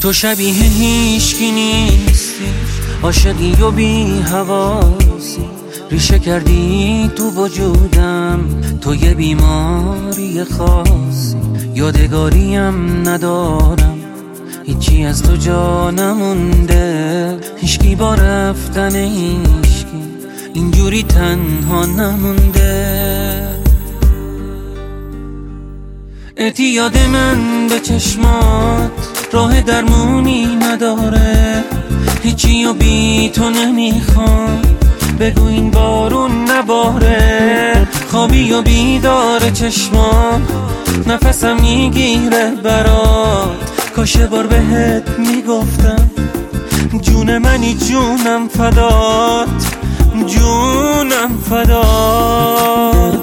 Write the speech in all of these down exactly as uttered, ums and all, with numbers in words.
تو شبیه هیچکی نیستی، عاشقی و بی حواسی، ریشه کردی تو وجودم، تو یه بیماری خاصی. یادگاریم ندارم، هیچی از تو جا نمونده، هیچکی با رفتن هیچکی اینجوری تنها نمونده. اعتیاد من به چشمات راه درمونی نداره، هیچی و بی تو نمیخوام، بگو این بارون نباره. خوابی و بیدار چشمات نفسم میگیره برات، کاش بار بهت میگفتم جون منی جونم فدات، جونم فدات.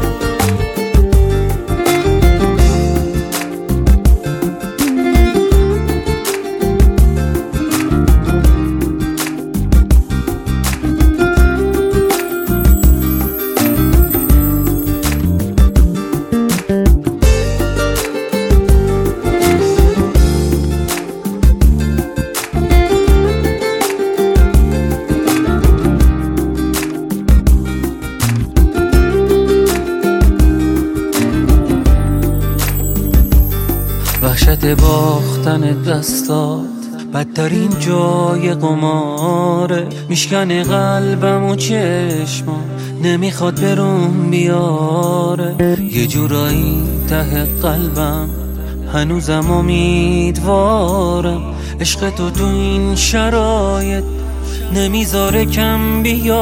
وحشت باختن دستات بدترین جای قماره، میشکنه قلبم و چشمم نمیخواد برون بیاره. یه جورایی ته قلبم هنوزم امیدوارم، عشق تو تو این شرایط نمیذاره کم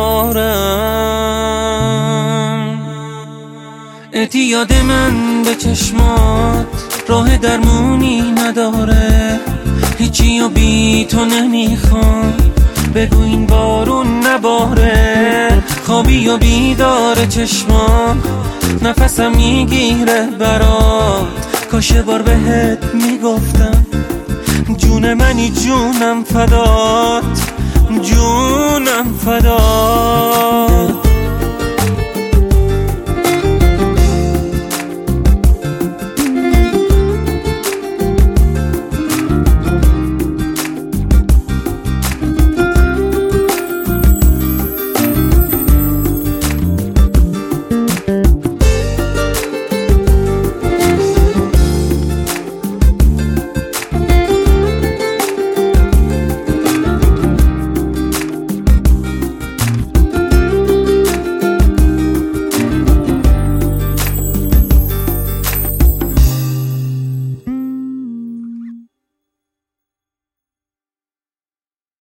بیارم. اعتیاد من به چشمات راه درمونی نداره، هیچی و بی تو نمیخوام، بگو این بارون نباره. خوابی و بیدار چشمام نفسم میگیره برات، کاش بار بهت میگفتم جون منی جونم فدات، جونم فدات.